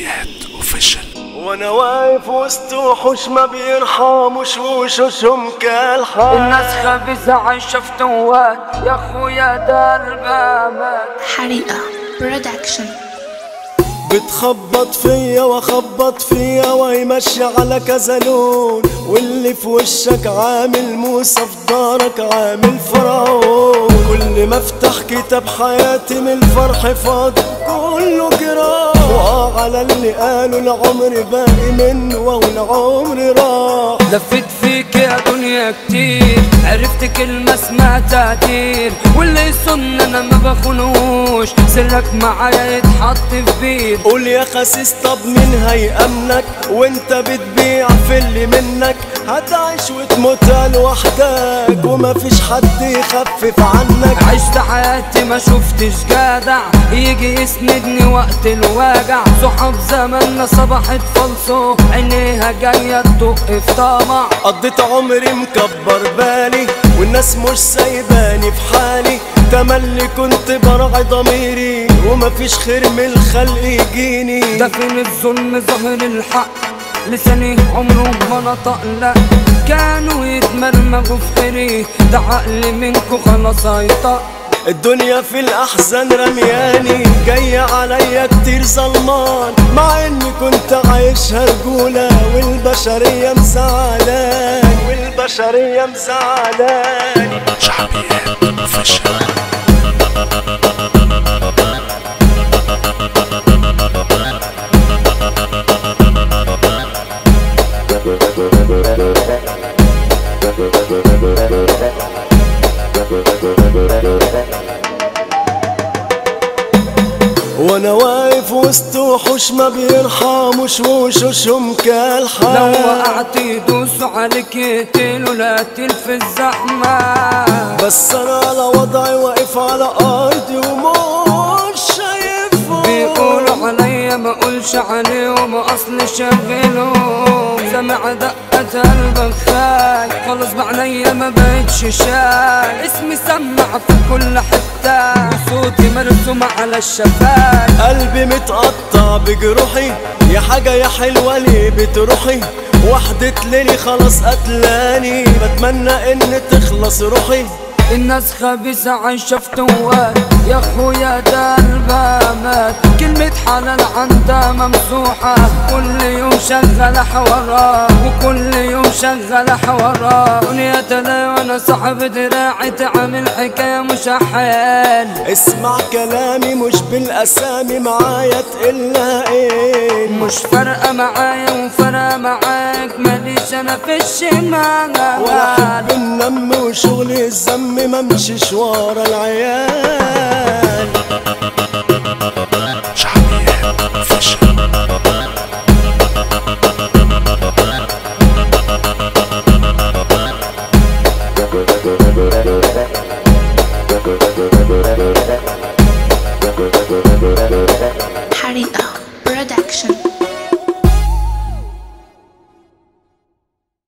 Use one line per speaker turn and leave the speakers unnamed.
شعبيات اوفيشال.
وانا واقف وسط وحوش ما بيرحموش وشوشهم كالحال.
الناس خبيثة عايشة في توات يا اخويا ده البامات.
حريقة برودكشن.
بتخبط فيا واخبط فيا وهي ماشية على كذا لون، واللي في وشك عامل موسى في دارك عامل فرعون. كل ما افتح كتاب حياتي من الفرح فاضي كله جراح، على اللي قالوا العمر باقي منه وهو العمر راح.
لفت فيك يا دنيا كتير عرفت كلمة اسمها تقدير، واللي يصن انا ما بخونوش سرك معايا يتحط في بير.
قول يا خسيس طب مين هيأمنك وانت بتبيع في اللي منك؟ هتعيش وتموت لوحدك ومفيش حد يخفف عنك.
عشت حياتي ما شفتش جدع يجي يسندني وقت الوجع. صحاب زماننا صبحت فلسو عينيها جاية تدق في طمع.
قضيت عمري مكبر بالي والناس مش سايباني في حالي، تملي كنت براعي ضميري ومفيش خير من الخلق يجيني.
ده فين الظلم ظاهر الحق لساني عمره ما نطق لا، كانوا يتمرمغوا في خيري ده عقل منكو خلاص هيطق.
الدنيا في الأحزان رمياني جاية عليا كتير ظلمان، مع اني كنت عايشها رجولة والبشرية مزعلاني والبشرية مزعلاني.
شعبيات اوفيشال.
وانا واقف وسط وحوش ما بيرحموش وشوشهم كالحال.
لو وقعت يدوسوا عليك يقتلوا لا تلف الزحمة،
بس انا على وضعي واقف على ارضي ومش شايفهم.
بيقولوا عليا ما اقولش عليهم اصل شغلهم. سامع دقة قلبك خاي خلاص بعينيا ما بقتش شاي. اسمي سمع في كل حتة وصوتي مرسوم على الشفايف.
قلبي متقطع بجروحي يا حاجة يا حلوة ليه بتروحي؟ وحدة ليلي خلاص قتلاني بتمنى ان تخلص روحي.
الناس خبيثة عايشة في توات يا اخويا ده البامات. كلمة حلال عندها ممسوحة كل يوم شغالة حوارات وكل يوم شغالة حوارات. دنيا تلاقي وانا صاحب دراعي تعمل حكاية مش أحيان.
اسمع كلامي مش بالاسامي معايا تقلها ايه،
مش فارقة معايا وفارقة معاك ماليش انا في الشمال.
ولا احب النم وشغل الذم ممشيش ورا العيال.
شعبيات اوفيشال.
حريقة برودكشن.